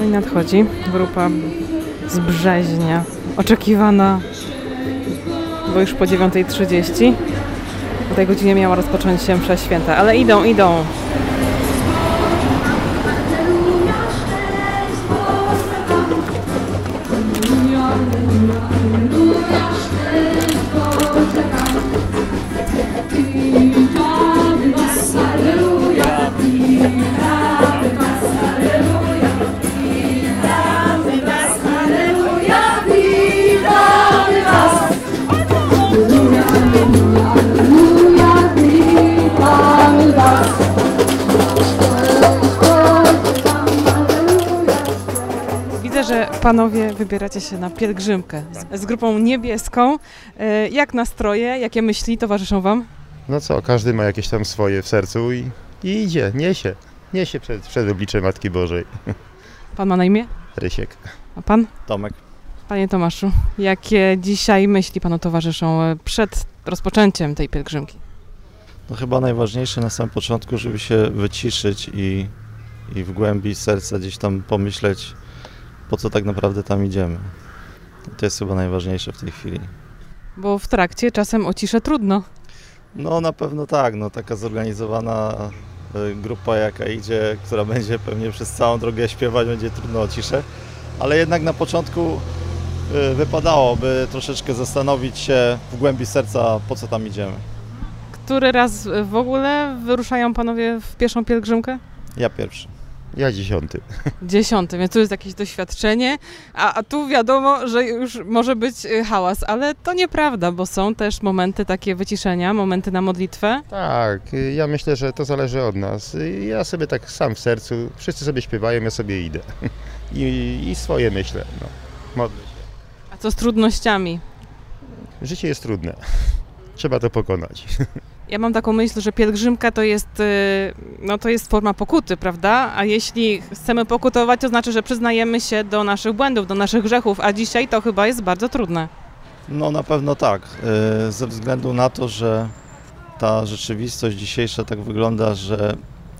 nadchodzi grupa z Brzeźnia. Oczekiwana, bo już po 9:30. O tej godzinie miała rozpocząć się msza święta, ale idą. Widzę, że panowie wybieracie się na pielgrzymkę z grupą niebieską. Jak nastroje, jakie myśli towarzyszą wam? No co, każdy ma jakieś tam swoje w sercu i idzie, niesie przed oblicze Matki Bożej. Pan ma na imię? Rysiek. A pan? Tomek. Panie Tomaszu, jakie dzisiaj myśli panu towarzyszą przed rozpoczęciem tej pielgrzymki? No chyba najważniejsze na samym początku, żeby się wyciszyć i w głębi serca gdzieś tam pomyśleć, po co tak naprawdę tam idziemy. To jest chyba najważniejsze w tej chwili. Bo w trakcie czasem o ciszę trudno. No na pewno tak, no taka zorganizowana grupa jaka idzie, która będzie pewnie przez całą drogę śpiewać, będzie trudno o ciszę, ale jednak na początku wypadałoby troszeczkę zastanowić się w głębi serca, po co tam idziemy. Który raz w ogóle wyruszają panowie w pieszą pielgrzymkę? Ja pierwszy. Ja 10. 10, więc to jest jakieś doświadczenie, a tu wiadomo, że już może być hałas, ale to nieprawda, bo są też momenty takie wyciszenia, momenty na modlitwę. Tak, ja myślę, że to zależy od nas. Ja sobie tak sam w sercu, wszyscy sobie śpiewają, ja sobie idę. I swoje myślę, no. Modlę się. A co z trudnościami? Życie jest trudne. Trzeba to pokonać. Ja mam taką myśl, że pielgrzymka to jest forma pokuty, prawda? A jeśli chcemy pokutować, to znaczy, że przyznajemy się do naszych błędów, do naszych grzechów, a dzisiaj to chyba jest bardzo trudne. No na pewno tak, ze względu na to, że ta rzeczywistość dzisiejsza tak wygląda, że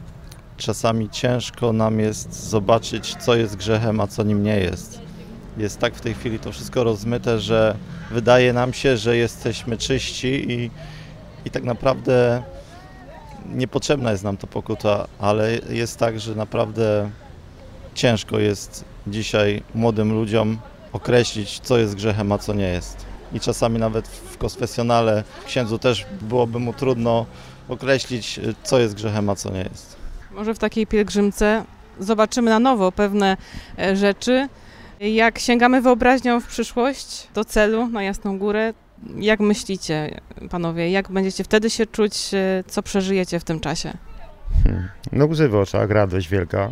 czasami ciężko nam jest zobaczyć, co jest grzechem, a co nim nie jest. Jest tak w tej chwili to wszystko rozmyte, że wydaje nam się, że jesteśmy czyści i tak naprawdę niepotrzebna jest nam ta pokuta, ale jest tak, że naprawdę ciężko jest dzisiaj młodym ludziom określić, co jest grzechem, a co nie jest. I czasami nawet w konfesjonale księdzu też byłoby mu trudno określić, co jest grzechem, a co nie jest. Może w takiej pielgrzymce zobaczymy na nowo pewne rzeczy. Jak sięgamy wyobraźnią w przyszłość do celu, na Jasną Górę, jak myślicie, panowie, jak będziecie wtedy się czuć, co przeżyjecie w tym czasie? No łzy w oczach, radość wielka.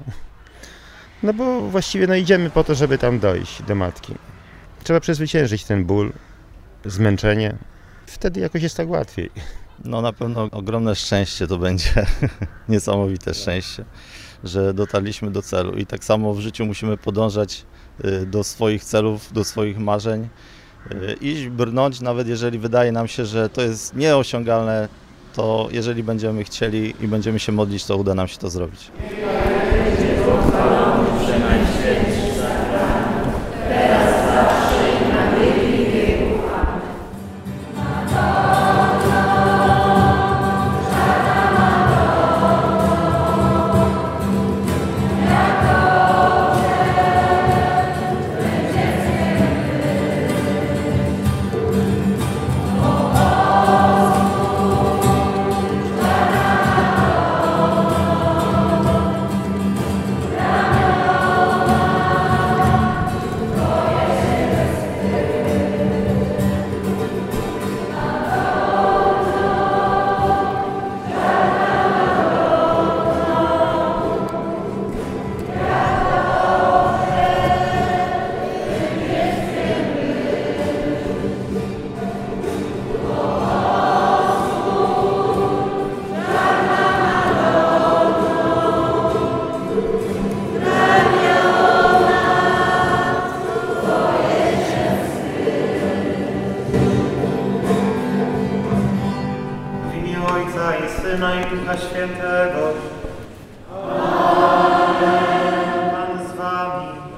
No bo właściwie idziemy po to, żeby tam dojść do Matki. Trzeba przezwyciężyć ten ból, zmęczenie. Wtedy jakoś jest tak łatwiej. No na pewno ogromne szczęście to będzie, niesamowite szczęście, że dotarliśmy do celu i tak samo w życiu musimy podążać do swoich celów, do swoich marzeń, iść, brnąć, nawet jeżeli wydaje nam się, że to jest nieosiągalne, to jeżeli będziemy chcieli i będziemy się modlić, to uda nam się to zrobić. Syna i Ducha Świętego. Amen. Pan z wami.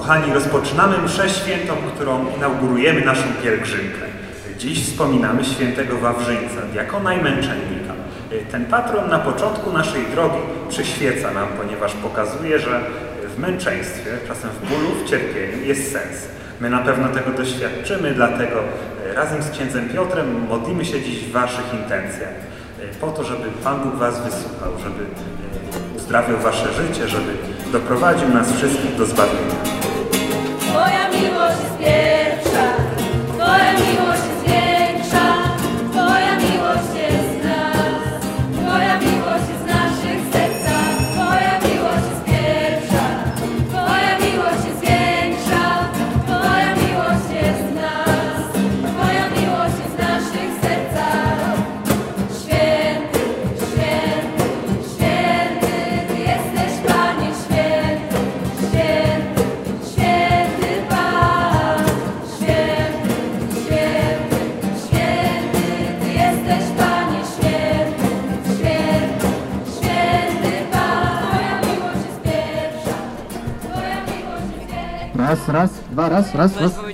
Kochani, rozpoczynamy mszę świętą, którą inaugurujemy naszą pielgrzymkę. Dziś wspominamy świętego Wawrzyńca, diakona i męczennika. Ten patron na początku naszej drogi przyświeca nam, ponieważ pokazuje, że w męczeństwie, czasem w bólu, w cierpieniu jest sens. My na pewno tego doświadczymy, dlatego razem z księdzem Piotrem modlimy się dziś w waszych intencjach. Po to, żeby Pan Bóg was wysłuchał, żeby uzdrawiał wasze życie, żeby doprowadził nas wszystkich do zbawienia. Twoja miłość jest pierwsza, Twoja miłość jest większa, Twoja miłość jest z nas, Twoja miłość jest w naszych sercach, Twoja miłość jest pierwsza, Twoja miłość jest większa, Twoja miłość jest z nas, Twoja miłość jest w naszych sercach. Święty, święty, święty, Ty jesteś Panie, święty, święty, święty Pan, święty, święty, święty, Ty jesteś Panie, święty, święty, święty Pan. Twoja miłość jest pierwsza, Twoja miłość jest większa. Raz, dwa, raz.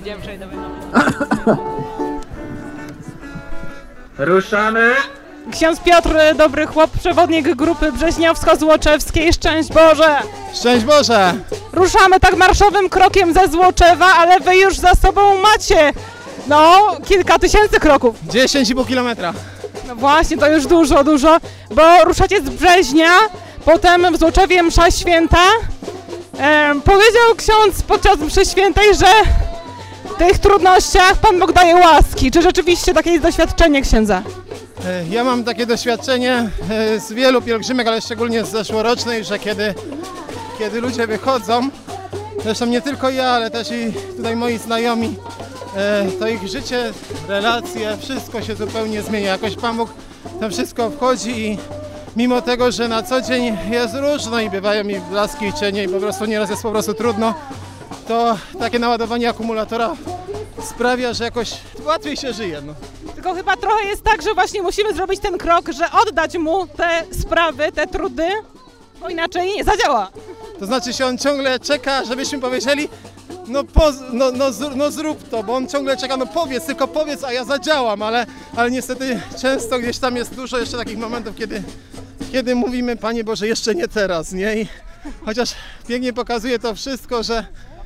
Ruszamy! Ksiądz Piotr, dobry chłop, przewodnik grupy Brzeźniowsko-Złoczewskiej. Szczęść Boże! Szczęść Boże! Ruszamy tak marszowym krokiem ze Złoczewa, ale wy już za sobą macie, kilka tysięcy kroków. 10,5 kilometra. No właśnie, to już dużo, bo ruszacie z Brzeźnia, potem w Złoczewie msza święta. Powiedział ksiądz podczas mszy świętej, że w tych trudnościach Pan Bóg daje łaski. Czy rzeczywiście takie jest doświadczenie księdza? Ja mam takie doświadczenie z wielu pielgrzymek, ale szczególnie z zeszłorocznej, że kiedy ludzie wychodzą, zresztą nie tylko ja, ale też i tutaj moi znajomi, to ich życie, relacje, wszystko się zupełnie zmienia. Jakoś Pan Bóg tam wszystko wchodzi i mimo tego, że na co dzień jest różno i bywają i blaski i cienie i po prostu nieraz jest po prostu trudno, to takie naładowanie akumulatora sprawia, że jakoś łatwiej się żyje. Tylko chyba trochę jest tak, że właśnie musimy zrobić ten krok, że oddać mu te sprawy, te trudy, bo inaczej nie zadziała. To znaczy się on ciągle czeka, żebyśmy powiedzieli, zrób to, bo on ciągle czeka, tylko powiedz, a ja zadziałam, ale niestety często gdzieś tam jest dużo jeszcze takich momentów, kiedy mówimy, Panie Boże, jeszcze nie teraz, nie? I chociaż pięknie pokazuje to wszystko, że...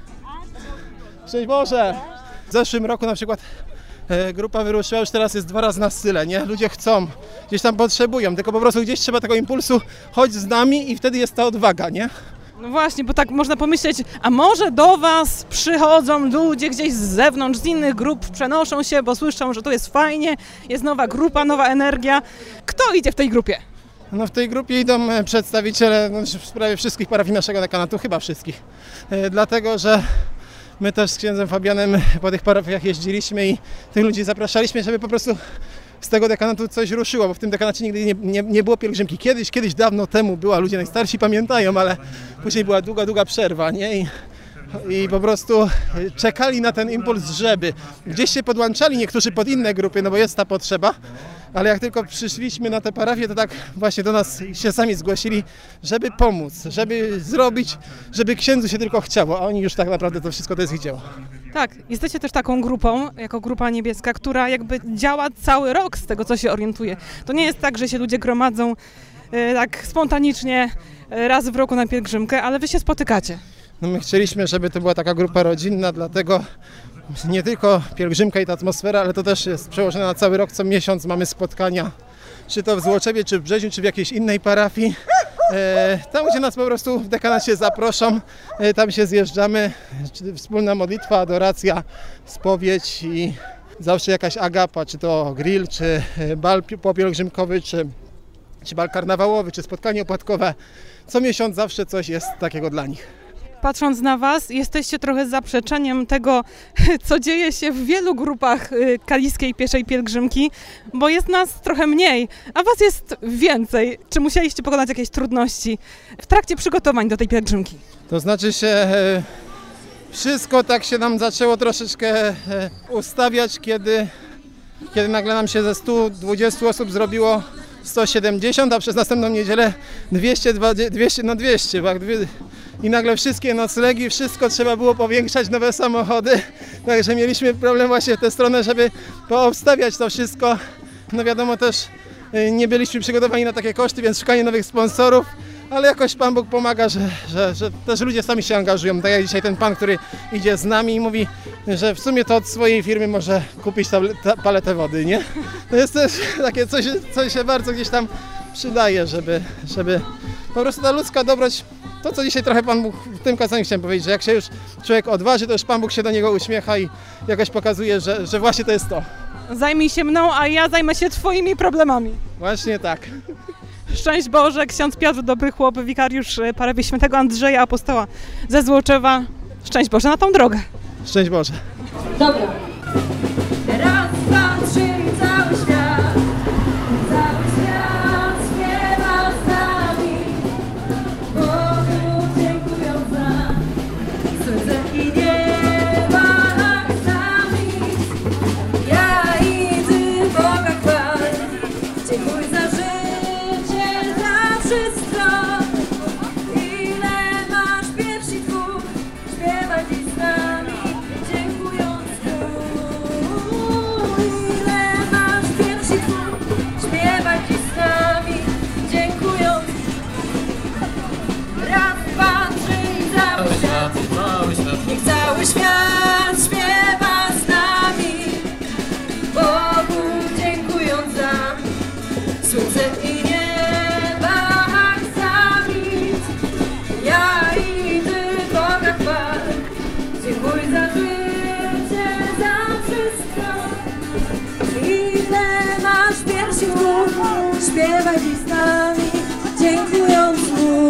Szczęść Boże! W zeszłym roku na przykład grupa wyruszyła, już teraz jest 2 razy na style, nie? Ludzie chcą, gdzieś tam potrzebują, tylko po prostu gdzieś trzeba tego impulsu, chodź z nami i wtedy jest ta odwaga, nie? No właśnie, bo tak można pomyśleć, a może do was przychodzą ludzie gdzieś z zewnątrz, z innych grup, przenoszą się, bo słyszą, że tu jest fajnie, jest nowa grupa, nowa energia. Kto idzie w tej grupie? W tej grupie idą przedstawiciele prawie wszystkich parafii naszego dekanatu, chyba wszystkich, dlatego że my też z księdzem Fabianem po tych parafiach jeździliśmy i tych ludzi zapraszaliśmy, żeby po prostu z tego dekanatu coś ruszyło, bo w tym dekanacie nigdy nie było pielgrzymki. Kiedyś dawno temu była, ludzie najstarsi pamiętają, ale później była długa przerwa, nie? I po prostu czekali na ten impuls, żeby gdzieś się podłączali niektórzy pod inne grupy, bo jest ta potrzeba, ale jak tylko przyszliśmy na tę parafię, to tak właśnie do nas się sami zgłosili, żeby pomóc, żeby zrobić, żeby księdzu się tylko chciało, a oni już tak naprawdę to wszystko to jest ich dzieło. Tak, jesteście też taką grupą, jako Grupa Niebieska, która jakby działa cały rok z tego, co się orientuje. To nie jest tak, że się ludzie gromadzą tak spontanicznie raz w roku na pielgrzymkę, ale wy się spotykacie. My chcieliśmy, żeby to była taka grupa rodzinna, dlatego nie tylko pielgrzymka i ta atmosfera, ale to też jest przełożone na cały rok. Co miesiąc mamy spotkania, czy to w Złoczewie, czy w Brzeźniu, czy w jakiejś innej parafii. Tam, gdzie nas po prostu w dekanacie zaproszą, tam się zjeżdżamy. Wspólna modlitwa, adoracja, spowiedź i zawsze jakaś agapa, czy to grill, czy bal popielgrzymkowy, czy bal karnawałowy, czy spotkanie opłatkowe. Co miesiąc zawsze coś jest takiego dla nich. Patrząc na was, jesteście trochę zaprzeczeniem tego, co dzieje się w wielu grupach kaliskiej pieszej pielgrzymki, bo jest nas trochę mniej, a was jest więcej. Czy musieliście pokonać jakieś trudności w trakcie przygotowań do tej pielgrzymki? To znaczy się, wszystko tak się nam zaczęło troszeczkę ustawiać, kiedy nagle nam się ze 120 osób zrobiło 170, a przez następną niedzielę 200, i nagle wszystkie noclegi, wszystko trzeba było powiększać, nowe samochody, także mieliśmy problem właśnie w tę stronę, żeby poobstawiać to wszystko. No wiadomo też, nie byliśmy przygotowani na takie koszty, więc szukanie nowych sponsorów, ale jakoś Pan Bóg pomaga, że też ludzie sami się angażują. Tak jak dzisiaj ten pan, który idzie z nami i mówi, że w sumie to od swojej firmy może kupić paletę wody, nie? To jest też takie coś, co się bardzo gdzieś tam przydaje, żeby po prostu ta ludzka dobroć, to co dzisiaj trochę Pan Bóg w tym kazaniu chciałem powiedzieć, że jak się już człowiek odważy, to już Pan Bóg się do niego uśmiecha i jakoś pokazuje, że właśnie to jest to. Zajmij się mną, a ja zajmę się twoimi problemami. Właśnie tak. Szczęść Boże, ksiądz Piotr Dobry Chłop, wikariusz parafii świętego Andrzeja Apostoła ze Złoczewa. Szczęść Boże na tą drogę. Szczęść Boże. Dobra. Raz, dwa, trzy i cały świat śpiewa z nami. Bogu dziękując za słońce i nieba nad nami. Ja i Ty Boga chwal, dziękuj za życie, za wszystko. Ile masz piersi Twóch, śpiewaj dziś z nami, dziękując Mu. Ile masz piersi Twóch, śpiewaj dziś z nami, dziękując. Raz, dwa, trzy i cały świat, niech cały świat śpiewa z nami. Bogu dziękując za słońce i nieba za nic. Ja i Ty Boga chwal, dziękuj za życie, za wszystko. Ile masz piersi Twóch, śpiewaj dziś z nami, dziękując Mu.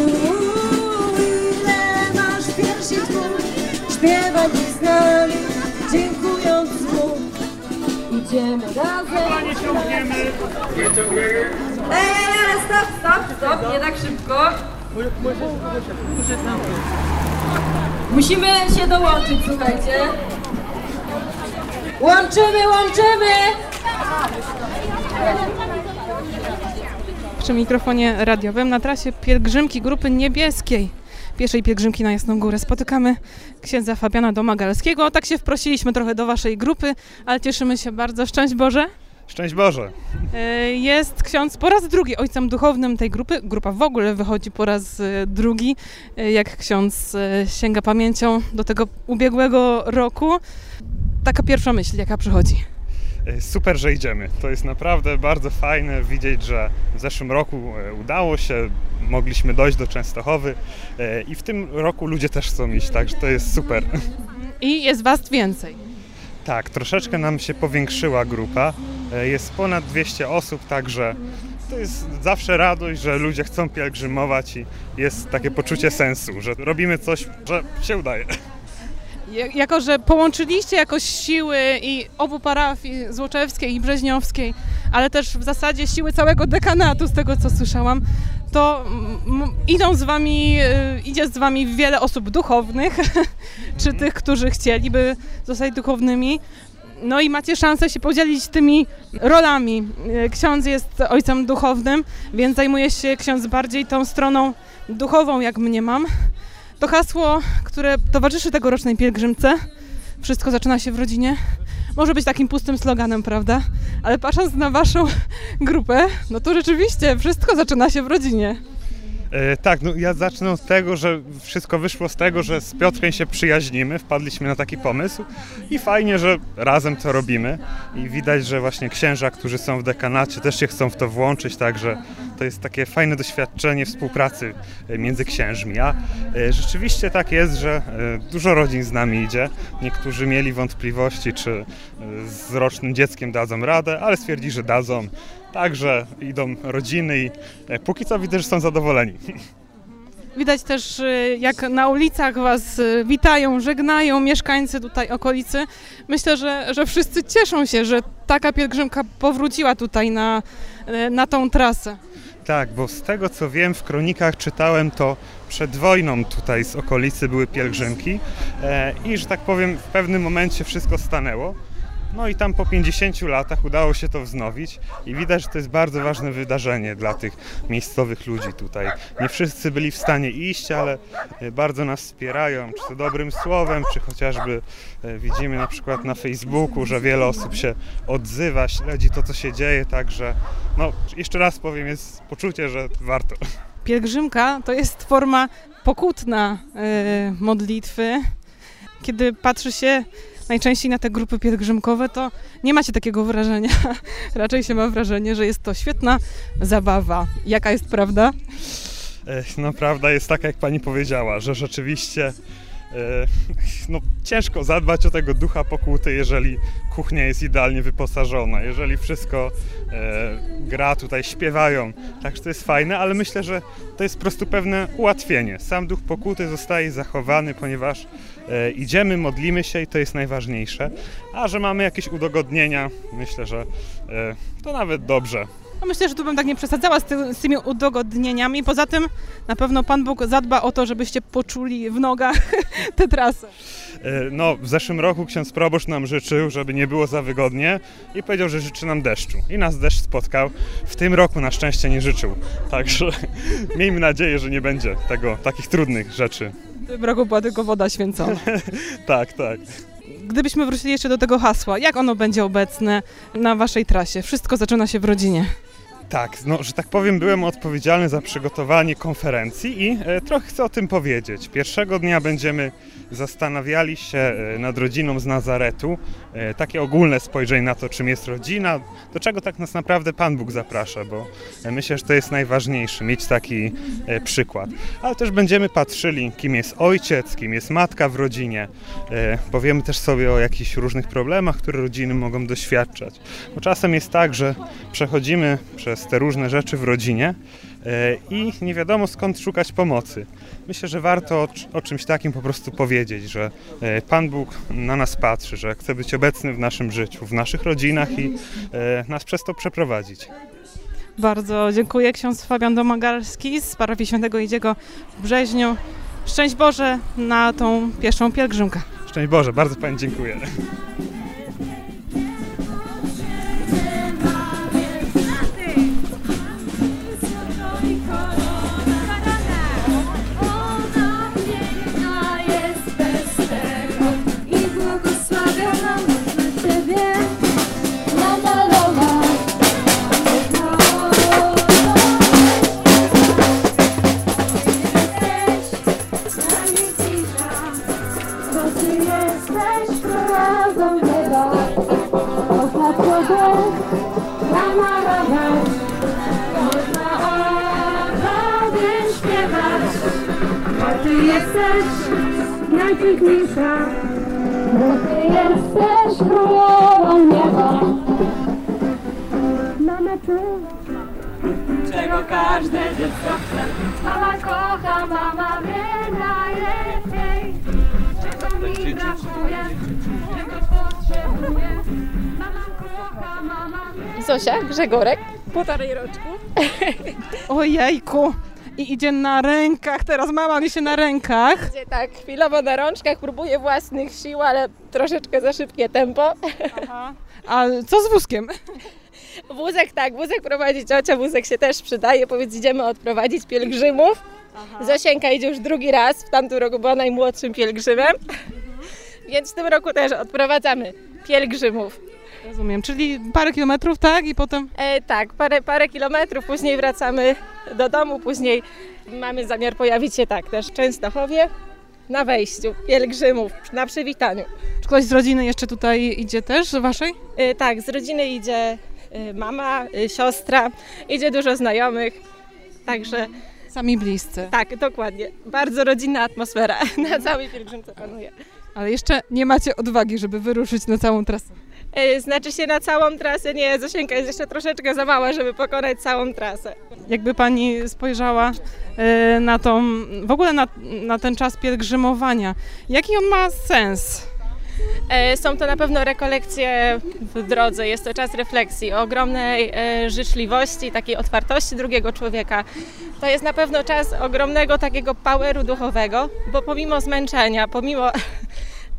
Ile masz piersi Twóch, śpiewaj dziś z nami, dziękując Mu. Idziemy razem. Nie ciągniemy. Ej, stop, nie tak szybko. Musimy się dołączyć, słuchajcie. Łączymy! Przy mikrofonie radiowym na trasie pielgrzymki Grupy Niebieskiej, pierwszej pielgrzymki na Jasną Górę, spotykamy księdza Fabiana Domagalskiego. Tak się wprosiliśmy trochę do waszej grupy, ale cieszymy się bardzo. Szczęść Boże. Szczęść Boże. Jest ksiądz po raz drugi ojcem duchownym tej grupy. Grupa w ogóle wychodzi po raz drugi. Jak ksiądz sięga pamięcią do tego ubiegłego roku, taka pierwsza myśl, jaka przychodzi? Super, że idziemy. To jest naprawdę bardzo fajne widzieć, że w zeszłym roku udało się, mogliśmy dojść do Częstochowy i w tym roku ludzie też chcą iść, także to jest super. I jest was więcej. Tak, troszeczkę nam się powiększyła grupa, jest ponad 200 osób, także to jest zawsze radość, że ludzie chcą pielgrzymować i jest takie poczucie sensu, że robimy coś, że się udaje. Jako że połączyliście jakoś siły i obu parafii złoczewskiej i brzeźniowskiej, ale też w zasadzie siły całego dekanatu, z tego co słyszałam, to idzie z wami wiele osób duchownych, czy tych, którzy chcieliby zostać duchownymi. No i macie szansę się podzielić tymi rolami. Ksiądz jest ojcem duchownym, więc zajmuje się ksiądz bardziej tą stroną duchową, jak mniemam. To hasło, które towarzyszy tegorocznej pielgrzymce, wszystko zaczyna się w rodzinie, może być takim pustym sloganem, prawda? Ale patrząc na waszą grupę, no to rzeczywiście wszystko zaczyna się w rodzinie. Tak, no ja zacznę od tego, że wszystko wyszło z tego, że z Piotrkiem się przyjaźnimy, wpadliśmy na taki pomysł i fajnie, że razem to robimy i widać, że właśnie księża, którzy są w dekanacie, też się chcą w to włączyć, także to jest takie fajne doświadczenie współpracy między księżmi, a rzeczywiście tak jest, że dużo rodzin z nami idzie, niektórzy mieli wątpliwości, czy z rocznym dzieckiem dadzą radę, ale stwierdzili, że dadzą. Także idą rodziny i póki co widzę, że są zadowoleni. Widać też, jak na ulicach was witają, żegnają mieszkańcy tutaj okolicy. Myślę, że wszyscy cieszą się, że taka pielgrzymka powróciła tutaj na tą trasę. Tak, bo z tego co wiem, w kronikach czytałem, to przed wojną tutaj z okolicy były pielgrzymki i że tak powiem w pewnym momencie wszystko stanęło. No i tam po 50 latach udało się to wznowić i widać, że to jest bardzo ważne wydarzenie dla tych miejscowych ludzi tutaj. Nie wszyscy byli w stanie iść, ale bardzo nas wspierają, czy to dobrym słowem, czy chociażby widzimy na przykład na Facebooku, że wiele osób się odzywa, śledzi to, co się dzieje, także no jeszcze raz powiem, jest poczucie, że warto. Pielgrzymka to jest forma pokutna modlitwy. Kiedy patrzy się najczęściej na te grupy pielgrzymkowe, to nie macie takiego wrażenia. Raczej się ma wrażenie, że jest to świetna zabawa. Jaka jest prawda? No prawda jest taka, jak pani powiedziała, że rzeczywiście no, ciężko zadbać o tego ducha pokuty, jeżeli kuchnia jest idealnie wyposażona, jeżeli wszystko gra, tutaj śpiewają, także to jest fajne, ale myślę, że to jest po prostu pewne ułatwienie. Sam duch pokuty zostaje zachowany, ponieważ idziemy, modlimy się i to jest najważniejsze, a że mamy jakieś udogodnienia, myślę, że to nawet dobrze. No myślę, że tu bym tak nie przesadzała z tymi udogodnieniami. Poza tym na pewno Pan Bóg zadba o to, żebyście poczuli w nogach tę trasę. No, w zeszłym roku ksiądz proboszcz nam życzył, żeby nie było za wygodnie i powiedział, że życzy nam deszczu. I nas deszcz spotkał. W tym roku na szczęście nie życzył. Także miejmy nadzieję, że nie będzie takich trudnych rzeczy. W tym roku była tylko woda święcona. Tak, tak. Gdybyśmy wrócili jeszcze do tego hasła, jak ono będzie obecne na waszej trasie? Wszystko zaczyna się w rodzinie. Tak, no, że tak powiem, byłem odpowiedzialny za przygotowanie konferencji i trochę chcę o tym powiedzieć. Pierwszego dnia będziemy zastanawiali się nad rodziną z Nazaretu, takie ogólne spojrzenie na to, czym jest rodzina, do czego tak nas naprawdę Pan Bóg zaprasza, bo myślę, że to jest najważniejsze, mieć taki przykład. Ale też będziemy patrzyli, kim jest ojciec, kim jest matka w rodzinie. Powiemy też sobie o jakichś różnych problemach, które rodziny mogą doświadczać. Bo czasem jest tak, że przechodzimy przez te różne rzeczy w rodzinie i nie wiadomo, skąd szukać pomocy. Myślę, że warto o czymś takim po prostu powiedzieć, że Pan Bóg na nas patrzy, że chce być obecny w naszym życiu, w naszych rodzinach i nas przez to przeprowadzić. Bardzo dziękuję. Ksiądz Fabian Domagalski z parafii Świętego Idziego w Brzeźniu. Szczęść Boże na tą pierwszą pielgrzymkę. Szczęść Boże, bardzo Pani dziękuję. Ty jesteś najpiękniejsza, bo Ty jesteś królową nieba. Na meczu, czego każde dziecko chce. Mama kocha, mama wie najlepiej, czego mi brakuje, czego potrzebuję. Mama kocha, mama wie. Zosia, Grzegorek, 1,5 roczku. Ojejku! I idzie na rękach, teraz mama niesie na rękach. Idzie tak chwilowo na rączkach, próbuje własnych sił, ale troszeczkę za szybkie tempo. Aha. A co z wózkiem? Wózek prowadzi ciocia, wózek się też przydaje, powiedz idziemy odprowadzić pielgrzymów. Aha. Zosienka idzie już drugi raz, w tamtym roku była najmłodszym pielgrzymem, więc w tym roku też odprowadzamy pielgrzymów. Rozumiem, czyli parę kilometrów, tak? I potem? Tak, parę kilometrów, później wracamy do domu, później mamy zamiar pojawić się tak też w Częstochowie na wejściu pielgrzymów, na przywitaniu. Czy ktoś z rodziny jeszcze tutaj idzie też, z waszej? Tak, z rodziny idzie mama, siostra, idzie dużo znajomych, także... Sami bliscy. Tak, dokładnie. Bardzo rodzinna atmosfera na całej pielgrzymce panuje. Ale jeszcze nie macie odwagi, żeby wyruszyć na całą trasę. Znaczy się na całą trasę, nie, Zosienka jest jeszcze troszeczkę za mała, żeby pokonać całą trasę. Jakby Pani spojrzała na w ogóle na ten czas pielgrzymowania, jaki on ma sens? Są to na pewno rekolekcje w drodze, jest to czas refleksji, ogromnej życzliwości, takiej otwartości drugiego człowieka. To jest na pewno czas ogromnego takiego poweru duchowego, bo pomimo zmęczenia, pomimo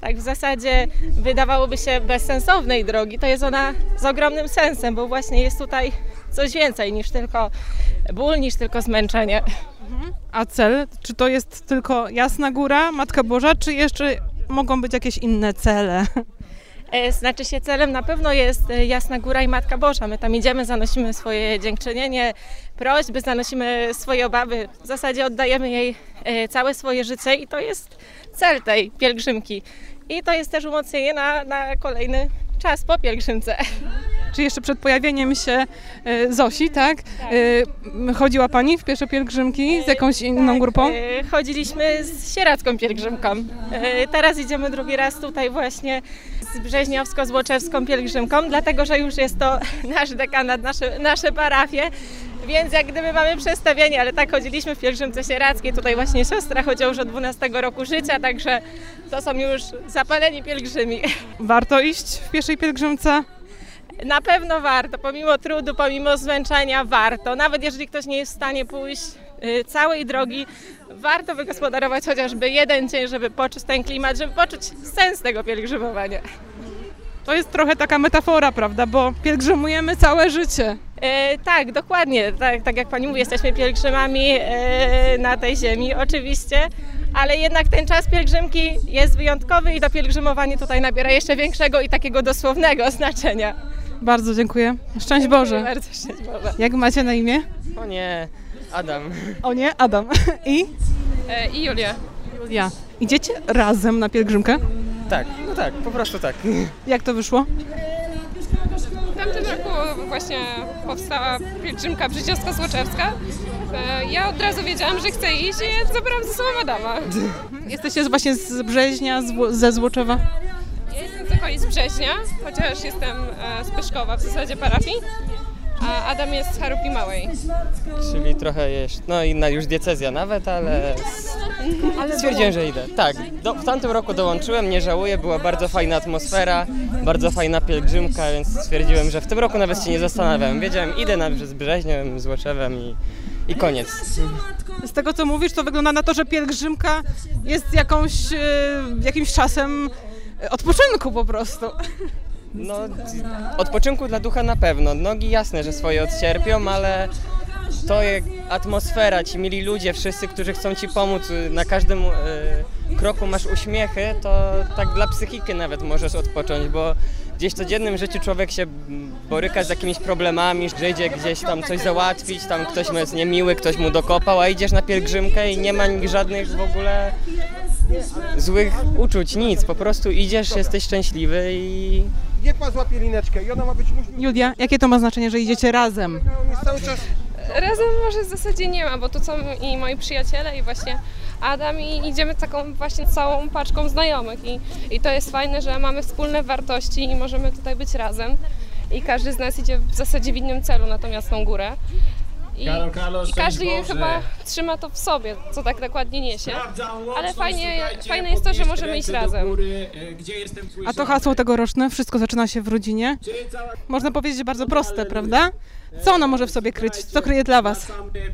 tak w zasadzie wydawałoby się bezsensownej drogi, to jest ona z ogromnym sensem, bo właśnie jest tutaj coś więcej niż tylko ból, niż tylko zmęczenie. A cel? Czy to jest tylko Jasna Góra, Matka Boża, czy jeszcze mogą być jakieś inne cele? Znaczy się celem na pewno jest Jasna Góra i Matka Boża. My tam idziemy, zanosimy swoje dziękczynienie, prośby, zanosimy swoje obawy. W zasadzie oddajemy jej całe swoje życie i to jest cel tej pielgrzymki. I to jest też umocnienie na kolejny czas po pielgrzymce. Czy jeszcze przed pojawieniem się Zosi, tak? Chodziła Pani w pierwsze pielgrzymki z jakąś inną grupą? Chodziliśmy z sieradzką pielgrzymką. Teraz idziemy drugi raz tutaj właśnie z brzeźniowsko-złoczewską pielgrzymką, dlatego że już jest to nasz dekanat, nasze parafie, więc jak gdyby mamy przestawienie, ale tak chodziliśmy w pielgrzymce sieradzkiej. Tutaj właśnie siostra chodziła już od 12 roku życia, także to są już zapaleni pielgrzymi. Warto iść w pierwszej pielgrzymce? Na pewno warto, pomimo trudu, pomimo zmęczenia warto. Nawet jeżeli ktoś nie jest w stanie pójść całej drogi, warto wygospodarować chociażby jeden dzień, żeby poczuć ten klimat, żeby poczuć sens tego pielgrzymowania. To jest trochę taka metafora, prawda, bo pielgrzymujemy całe życie. Tak, dokładnie. Tak jak Pani mówi, jesteśmy pielgrzymami na tej ziemi, oczywiście, ale jednak ten czas pielgrzymki jest wyjątkowy i to pielgrzymowanie tutaj nabiera jeszcze większego i takiego dosłownego znaczenia. Bardzo dziękuję. Szczęść Boże. Bardzo szczęść Boże. Jak macie na imię? O nie, Adam. O nie, Adam. I? I Julia. Julia. Idziecie razem na pielgrzymkę? Tak, no tak, po prostu tak. Jak to wyszło? W tamtym roku właśnie powstała pielgrzymka brzeźniowsko-złoczewska. Ja od razu wiedziałam, że chcę iść i zabrałam ze sobą Adama. Jesteście właśnie z Brzeźnia, ze Złoczewa? Ja jestem z okolic Brzeźnia, chociaż jestem z Pyszkowa, w zasadzie parafii, a Adam jest z Charupi Małej. Czyli trochę jest, no inna już diecezja nawet, ale stwierdziłem, że idę. Tak, w tamtym roku dołączyłem, nie żałuję, była bardzo fajna atmosfera, bardzo fajna pielgrzymka, więc stwierdziłem, że w tym roku nawet się nie zastanawiałem. Wiedziałem, idę z Brzeźniem, Złoczenem i koniec. Z tego co mówisz, to wygląda na to, że pielgrzymka jest jakimś czasem odpoczynku po prostu. No, odpoczynku dla ducha na pewno. Nogi jasne, że swoje odcierpią, ale to atmosfera, ci mili ludzie, wszyscy, którzy chcą ci pomóc, na każdym kroku masz uśmiechy, to tak dla psychiki nawet możesz odpocząć, bo gdzieś w codziennym życiu człowiek się boryka z jakimiś problemami, że idzie gdzieś tam coś załatwić, tam ktoś mu jest niemiły, ktoś mu dokopał, a idziesz na pielgrzymkę i nie ma żadnych w ogóle złych uczuć, nic, po prostu idziesz, jesteś szczęśliwy i... Niech pan złapie lineczkę i ona ma być... Julia, jakie to ma znaczenie, że idziecie razem? Cały czas... Razem może w zasadzie nie ma, bo to są i moi przyjaciele i właśnie Adam i idziemy taką właśnie całą paczką znajomych i to jest fajne, że mamy wspólne wartości i możemy tutaj być razem i każdy z nas idzie w zasadzie w innym celu na tą Jasną Górę. I każdy chyba trzyma to w sobie, co tak dokładnie niesie, ale fajne jest to, że możemy iść razem. A to hasło tegoroczne, wszystko zaczyna się w rodzinie. Można powiedzieć, że bardzo proste, prawda? Co ono może w sobie kryć? Co kryje dla Was?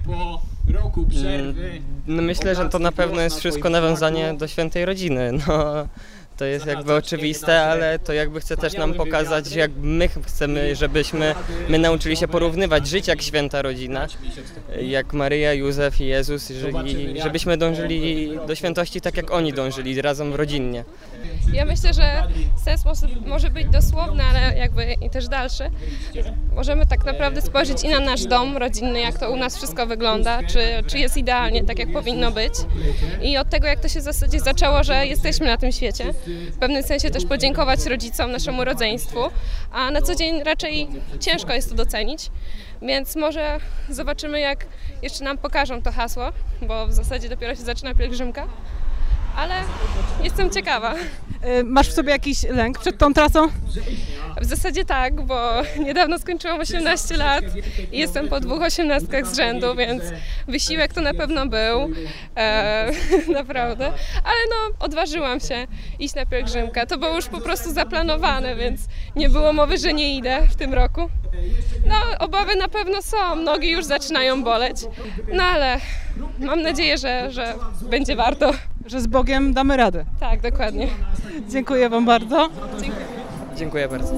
No myślę, że to na pewno jest wszystko nawiązanie do świętej rodziny. No, to jest jakby oczywiste, ale to jakby chce też nam pokazać, jak my chcemy, żebyśmy nauczyli się porównywać, żyć jak święta rodzina, jak Maryja, Józef i Jezus, żebyśmy dążyli do świętości tak jak oni dążyli, razem rodzinnie. Ja myślę, że sens może być dosłowny, ale jakby i też dalszy. Możemy tak naprawdę spojrzeć i na nasz dom rodzinny, jak to u nas wszystko wygląda, czy jest idealnie tak, jak powinno być. I od tego, jak to się w zasadzie zaczęło, że jesteśmy na tym świecie. W pewnym sensie też podziękować rodzicom, naszemu rodzeństwu, a na co dzień raczej ciężko jest to docenić. Więc może zobaczymy, jak jeszcze nam pokażą to hasło, bo w zasadzie dopiero się zaczyna pielgrzymka. Ale jestem ciekawa. Masz w sobie jakiś lęk przed tą trasą? W zasadzie tak, bo niedawno skończyłam 18 lat i jestem po 2 osiemnastkach z rzędu, więc wysiłek to na pewno był, naprawdę. Ale no, odważyłam się iść na pielgrzymkę. To było już po prostu zaplanowane, więc nie było mowy, że nie idę w tym roku. No, obawy na pewno są, nogi już zaczynają boleć, no ale mam nadzieję, że będzie warto. Że z Bogiem damy radę. Tak, dokładnie. Dziękuję Wam bardzo. Dziękuję bardzo.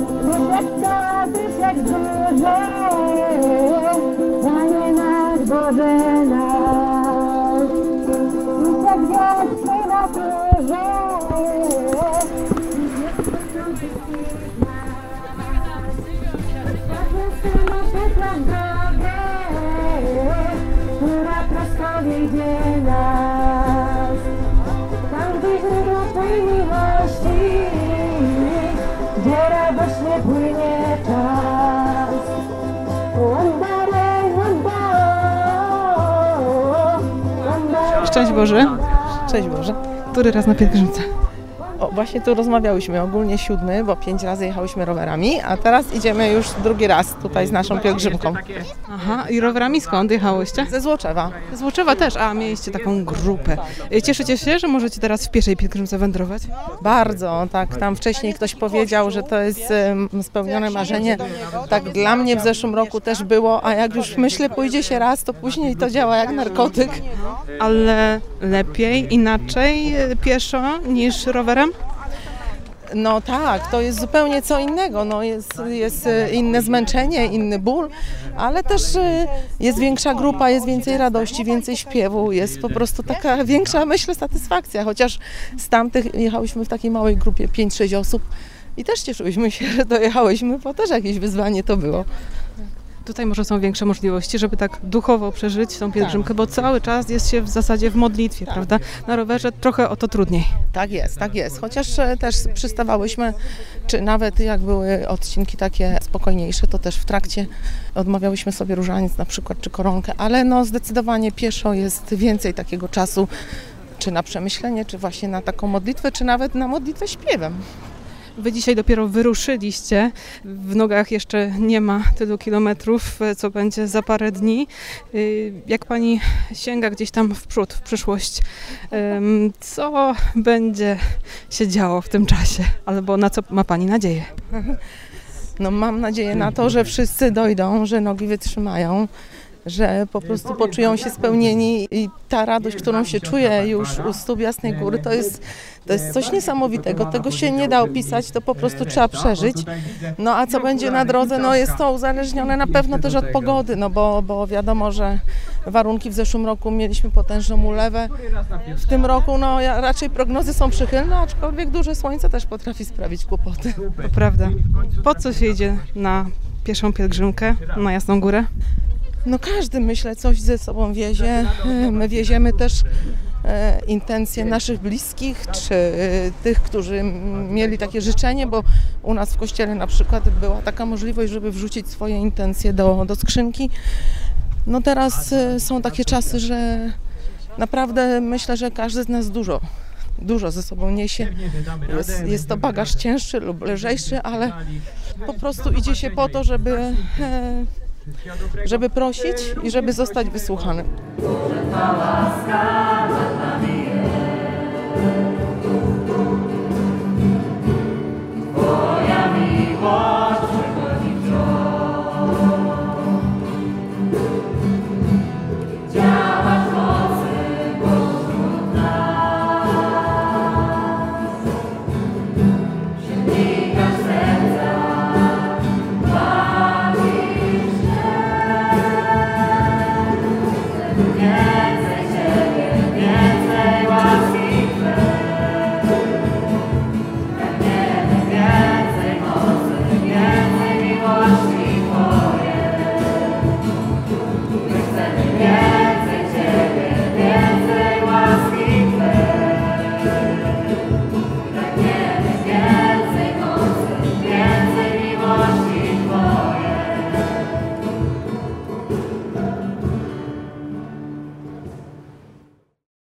która prosto wiedzie nas. Tam gdzie źródło Twej miłości, gdzie radośnie płynie czas. Szczęść Boże. Cześć Boże. Który raz na pielgrzymce? O, właśnie tu rozmawiałyśmy, ogólnie 7, bo 5 razy jechałyśmy rowerami, a teraz idziemy już drugi raz tutaj z naszą pielgrzymką. Aha, i rowerami skąd jechałyście? Ze Złoczewa. Z Łoczewa też, a mieliście taką grupę. Cieszycie się, że możecie teraz w pieszej pielgrzymce wędrować? Bardzo, tak. Tam wcześniej ktoś powiedział, że to jest spełnione marzenie. Tak dla mnie w zeszłym roku też było, a jak już myślę, pójdzie się raz, to później to działa jak narkotyk. Ale lepiej, inaczej pieszo niż rowerem? No tak, to jest zupełnie co innego, no jest inne zmęczenie, inny ból, ale też jest większa grupa, jest więcej radości, więcej śpiewu, jest po prostu taka większa, myślę, satysfakcja, chociaż z tamtych jechałyśmy w takiej małej grupie, 5-6 osób i też cieszyłyśmy się, że dojechałyśmy, bo też jakieś wyzwanie to było. Tutaj może są większe możliwości, żeby tak duchowo przeżyć tą pielgrzymkę, bo cały czas jest się w zasadzie w modlitwie, prawda? Na rowerze trochę o to trudniej. Tak jest. Chociaż też przystawałyśmy, czy nawet jak były odcinki takie spokojniejsze, to też w trakcie odmawiałyśmy sobie różaniec na przykład, czy koronkę, ale no zdecydowanie pieszo jest więcej takiego czasu, czy na przemyślenie, czy właśnie na taką modlitwę, czy nawet na modlitwę śpiewem. Wy dzisiaj dopiero wyruszyliście, w nogach jeszcze nie ma tylu kilometrów, co będzie za parę dni. Jak Pani sięga gdzieś tam w przód, w przyszłość, co będzie się działo w tym czasie? Albo na co ma Pani nadzieję? No mam nadzieję na to, że wszyscy dojdą, że nogi wytrzymają, że po prostu poczują się spełnieni i ta radość, którą się czuje już u stóp Jasnej Góry, to jest coś niesamowitego. Tego się nie da opisać, to po prostu trzeba przeżyć. No a co będzie na drodze, no jest to uzależnione na pewno też od pogody, no bo wiadomo, że warunki w zeszłym roku mieliśmy potężną ulewę. W tym roku no raczej prognozy są przychylne, aczkolwiek duże słońce też potrafi sprawić kłopoty. To prawda. Po co się idzie na pieszą pielgrzymkę na Jasną Górę? No każdy, myślę, coś ze sobą wiezie. My wieziemy też intencje naszych bliskich, czy tych, którzy mieli takie życzenie, bo u nas w kościele na przykład była taka możliwość, żeby wrzucić swoje intencje do skrzynki. No teraz są takie czasy, że naprawdę myślę, że każdy z nas dużo ze sobą niesie. Jest to bagaż cięższy lub lżejszy, ale po prostu idzie się po to, żeby prosić i żeby zostać wysłuchanym.